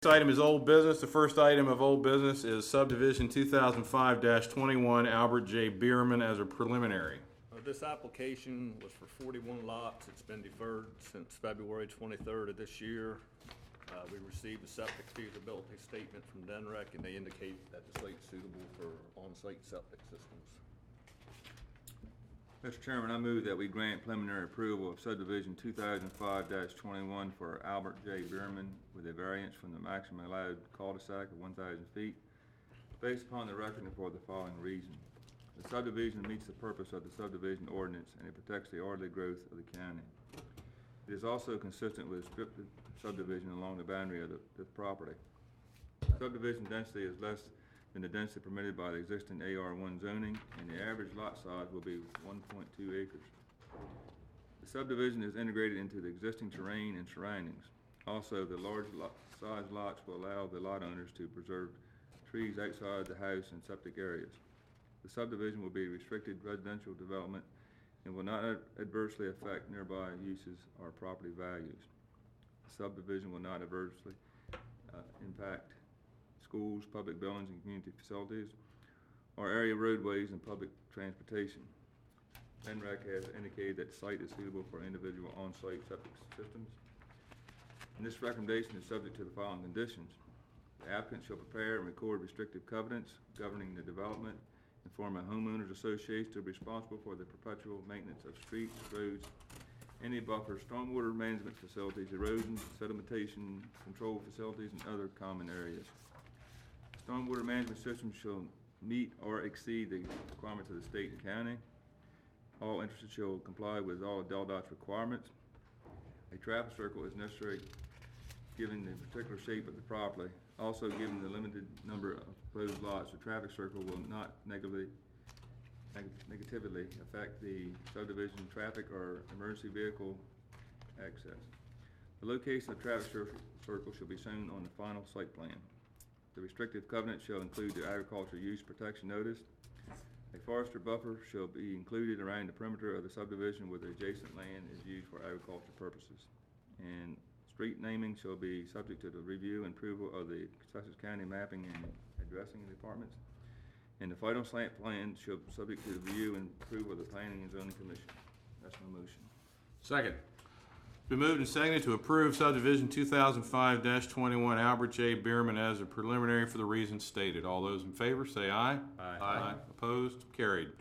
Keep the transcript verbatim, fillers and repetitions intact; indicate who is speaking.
Speaker 1: Next item is old business. The first item of old business is subdivision two thousand five dash twenty-one Albert J. Bierman as a preliminary.
Speaker 2: Uh, This application was for forty-one lots. It's been deferred since February twenty-third of this year. Uh, We received a septic feasibility statement from D N R E C, and they indicate that the site's suitable for on-site septic systems.
Speaker 3: Mister Chairman, I move that we grant preliminary approval of subdivision two thousand five dash twenty-one for Albert J. Bierman with a variance from the maximum allowed cul-de-sac of one thousand feet, based upon the record and for the following reason. The subdivision meets the purpose of the subdivision ordinance, and it protects the orderly growth of the county. It is also consistent with restricted subdivision along the boundary of the, the property. Subdivision density is less than the density permitted by the existing A R one zoning, and the average lot size will be one point two acres. The subdivision is integrated into the existing terrain and surroundings. Also, the large lot size lots will allow the lot owners to preserve trees outside the house and septic areas. The subdivision will be restricted residential development and will not adversely affect nearby uses or property values. The subdivision will not adversely uh, impact schools, public buildings, and community facilities, or area roadways and public transportation. D N R E C has indicated that the site is suitable for individual on-site septic systems. And this recommendation is subject to the following conditions. The applicant shall prepare and record restrictive covenants governing the development and form a homeowners association to be responsible for the perpetual maintenance of streets, roads, any buffer, stormwater management facilities, erosion, sedimentation control facilities, and other common areas. Stormwater management system shall meet or exceed the requirements of the state and county. All interested shall comply with all of Del Dot's requirements. A traffic circle is necessary given the particular shape of the property. Also, given the limited number of proposed lots, the traffic circle will not negatively, neg negatively affect the subdivision traffic or emergency vehicle access. The location of the traffic circle shall be shown on the final site plan. The restrictive covenant shall include the agricultural use protection notice. A forester buffer shall be included around the perimeter of the subdivision where the adjacent land is used for agricultural purposes. And street naming shall be subject to the review and approval of the Sussex County Mapping and Addressing Departments. And the final site plan shall be subject to the review and approval of the Planning and Zoning Commission. That's my motion.
Speaker 1: Second. Been moved and seconded to approve subdivision two thousand five dash twenty-one Albert J. Bierman as a preliminary for the reasons stated. All those in favor say aye.
Speaker 3: Aye.
Speaker 1: Aye. Opposed? Carried.